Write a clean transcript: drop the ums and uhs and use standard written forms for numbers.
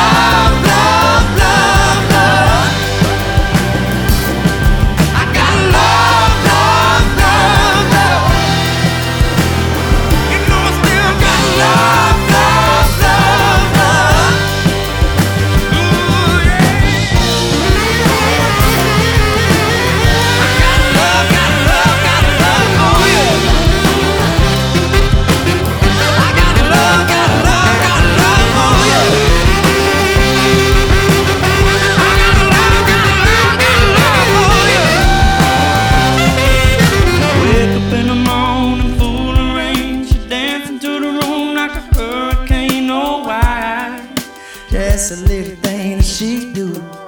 love, love, love, love. I got love, love, love, love. You know I still got love, love, love, love. Ooh, yeah. I got love, oh yeah. I got love, oh yeah. I got love, oh yeah. Wake up in the morning, full of rain. She dancing to the room like a hurricane. Oh why? Just a little thing that she do.